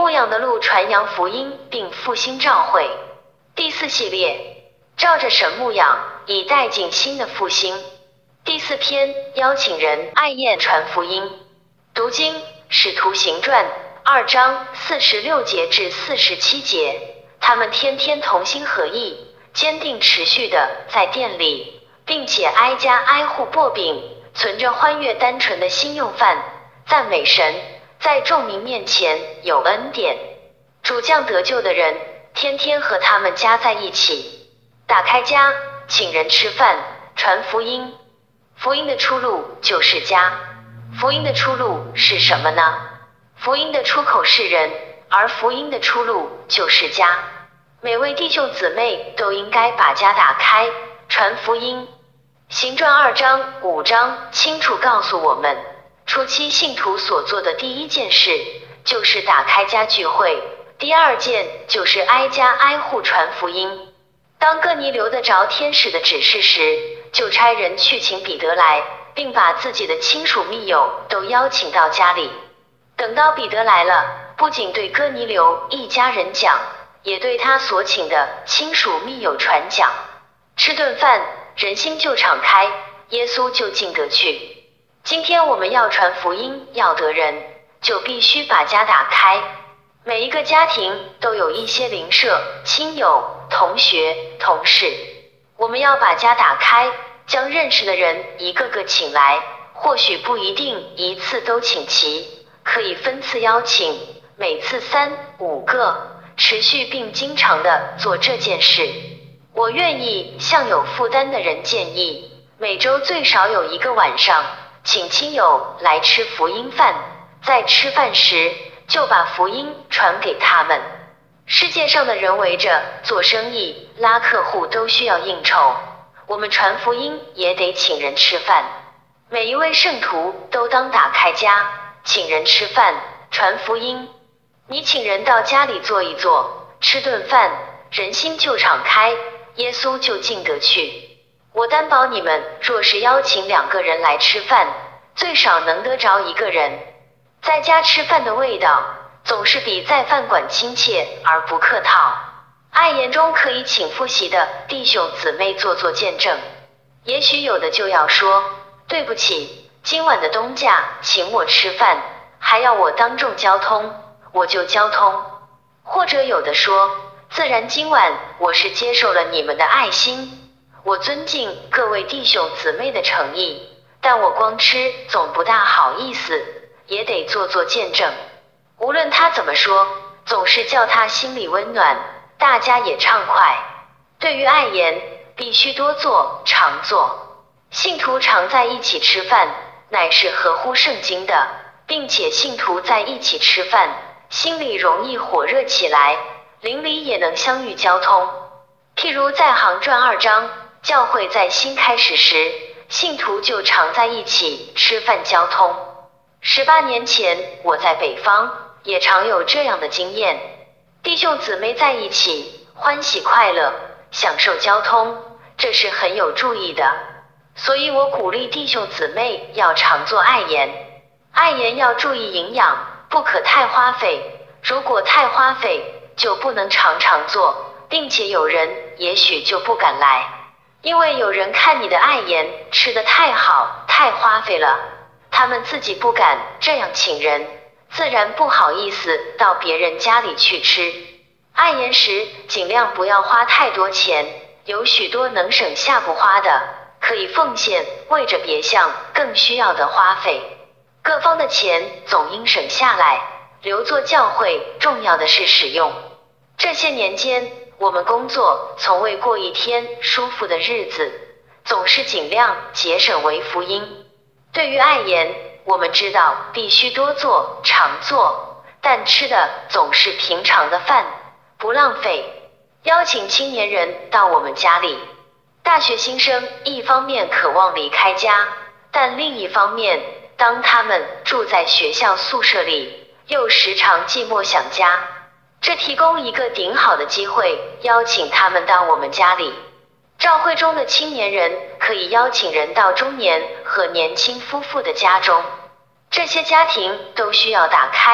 牧养的路传扬福音并复兴召会。第4系列，照着神牧养，以带进新的复兴。第4篇，邀请人爱宴传福音。读经，使徒行传2章46节至47节。他们天天同心合意，坚定持续的在店里，并且挨家挨户擘饼，存着欢悦单纯的心用饭，赞美神，在众民面前有恩典。主将得救的人，天天和他们加在一起，打开家，请人吃饭，传福音。福音的出路就是家。福音的出路是什么呢？福音的出口是人，而福音的出路就是家。每位弟兄姊妹都应该把家打开，传福音。行传2章、5章清楚告诉我们，初期信徒所做的第一件事就是打开家聚会，第二件就是挨家挨户传福音。当哥尼流得着天使的指示时，就差人去请彼得来，并把自己的亲属密友都邀请到家里。等到彼得来了，不仅对哥尼流一家人讲，也对他所请的亲属密友传讲。吃顿饭，人心就敞开，耶稣就进得去。今天我们要传福音，要得人，就必须把家打开。每一个家庭都有一些邻舍、亲友、同学、同事。我们要把家打开，将认识的人一个个请来，或许不一定一次都请齐，可以分次邀请，每次3、5个，持续并经常的做这件事。我愿意向有负担的人建议，每周最少有1个晚上，请亲友来吃福音饭，在吃饭时就把福音传给他们。世界上的人围着做生意、拉客户都需要应酬，我们传福音也得请人吃饭。每一位圣徒都当打开家，请人吃饭，传福音。你请人到家里坐一坐，吃顿饭，人心就敞开，耶稣就进得去。我担保你们，若是邀请2个人来吃饭，最少能得着1个人。在家吃饭的味道，总是比在饭馆亲切而不客套。爱宴中可以请复习的弟兄姊妹做做见证。也许有的就要说，对不起，今晚的东家请我吃饭，还要我当众交通，我就交通。或者有的说，自然今晚我是接受了你们的爱心，我尊敬各位弟兄姊妹的诚意，但我光吃总不大好意思，也得做做见证。无论他怎么说，总是叫他心里温暖，大家也畅快。对于爱宴，必须多做，常做。信徒常在一起吃饭，乃是合乎圣经的，并且信徒在一起吃饭，心里容易火热起来，邻里也能相遇交通。譬如在行传2章，教会在新开始时，信徒就常在一起吃饭交通。18年前我在北方，也常有这样的经验，弟兄姊妹在一起，欢喜快乐，享受交通，这是很有助益的。所以我鼓励弟兄姊妹要常做爱宴。爱宴要注意营养，不可太花费，如果太花费，就不能常常做，并且有人也许就不敢来，因为有人看你的爱宴吃得太好，太花费了，他们自己不敢这样请人，自然不好意思到别人家里去吃。爱宴时尽量不要花太多钱，有许多能省下不花的，可以奉献，为着别项更需要的花费。各方的钱总应省下来，留作教会重要的是使用。这些年间，我们工作从未过一天舒服的日子，总是尽量节省为福音。对于爱宴，我们知道必须多做，常做，但吃的总是平常的饭，不浪费。邀请青年人到我们家里。大学新生一方面渴望离开家，但另一方面，当他们住在学校宿舍里，又时常寂寞想家，这提供一个顶好的机会，邀请他们到我们家里。召会中的青年人可以邀请人到中年和年轻夫妇的家中，这些家庭都需要打开，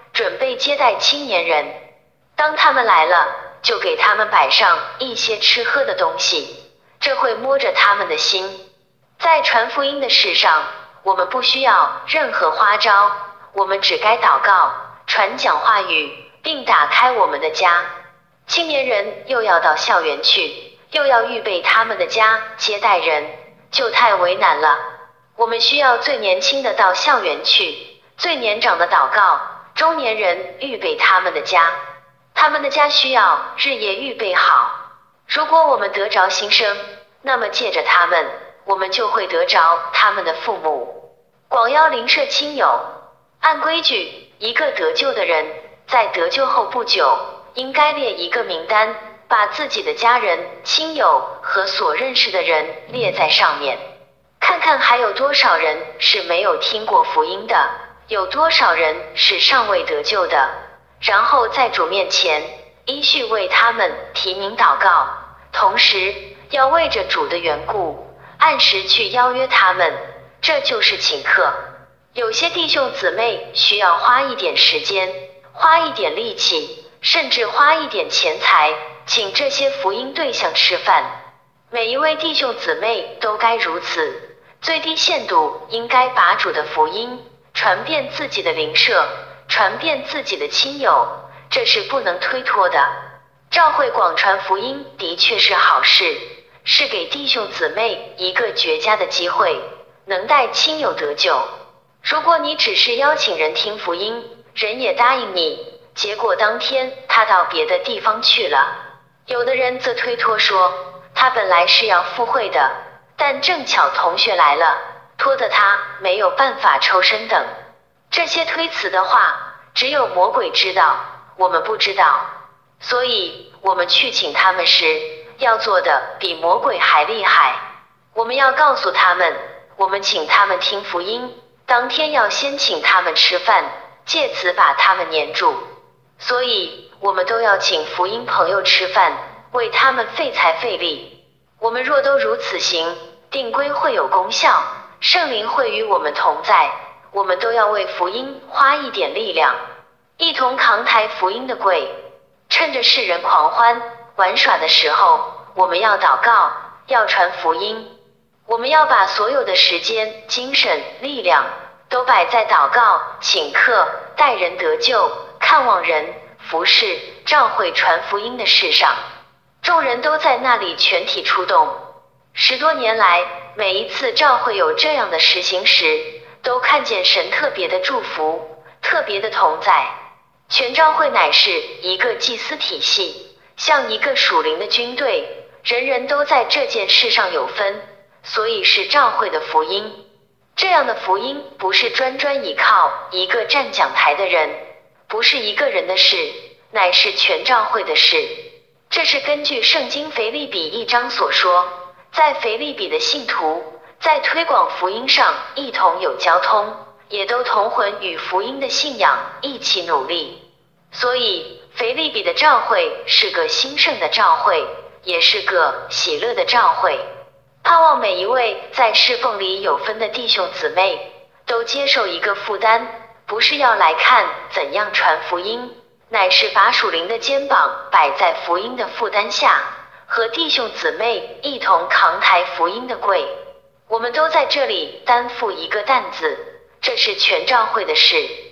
准备接待青年人。当他们来了，就给他们摆上一些吃喝的东西，这会摸着他们的心。在传福音的事上，我们不需要任何花招，我们只该祷告，传讲话语，并打开我们的家。青年人又要到校园去，又要预备他们的家接待人，就太为难了。我们需要最年轻的到校园去，最年长的祷告，中年人预备他们的家。他们的家需要日夜预备好。如果我们得着新生，那么借着他们，我们就会得着他们的父母。广邀邻舍亲友。按规矩，一个得救的人，在得救后不久，应该列一个名单，把自己的家人、亲友和所认识的人列在上面，看看还有多少人是没有听过福音的，有多少人是尚未得救的，然后在主面前依序为他们提名祷告，同时要为着主的缘故，按时去邀约他们，这就是请客。有些弟兄姊妹需要花一点时间，花一点力气，甚至花一点钱财，请这些福音对象吃饭。每一位弟兄姊妹都该如此，最低限度应该把主的福音传遍自己的邻舍，传遍自己的亲友，这是不能推脱的。召会广传福音的确是好事，是给弟兄姊妹一个绝佳的机会，能带亲友得救。如果你只是邀请人听福音，人也答应你，结果当天他到别的地方去了。有的人则推脱说，他本来是要赴会的，但正巧同学来了，拖得他没有办法抽身等。这些推辞的话，只有魔鬼知道，我们不知道。所以我们去请他们时，要做的比魔鬼还厉害。我们要告诉他们，我们请他们听福音，当天要先请他们吃饭，借此把他们黏住。所以我们都要请福音朋友吃饭，为他们费财费力。我们若都如此行，定规会有功效，圣灵会与我们同在。我们都要为福音花一点力量，一同扛抬福音的柜。趁着世人狂欢玩耍的时候，我们要祷告，要传福音。我们要把所有的时间、精神、力量都摆在祷告、请客、带人得救、看望人、服侍、召会传福音的事上。众人都在那里全体出动。10多年来，每一次召会有这样的实行时，都看见神特别的祝福，特别的同在。全召会乃是一个祭司体系，像一个属灵的军队，人人都在这件事上有分，所以是召会的福音。这样的福音不是专倚靠一个站讲台的人，不是一个人的事，乃是全召会的事。这是根据圣经腓立比1章所说，在腓立比的信徒在推广福音上一同有交通，也都同魂与福音的信仰一起努力。所以腓立比的召会是个兴盛的召会，也是个喜乐的召会。盼望每一位在侍奉里有分的弟兄姊妹都接受一个负担，不是要来看怎样传福音，乃是把属灵的肩膀摆在福音的负担下，和弟兄姊妹一同扛抬福音的柜。我们都在这里担负一个担子，这是全召会的事。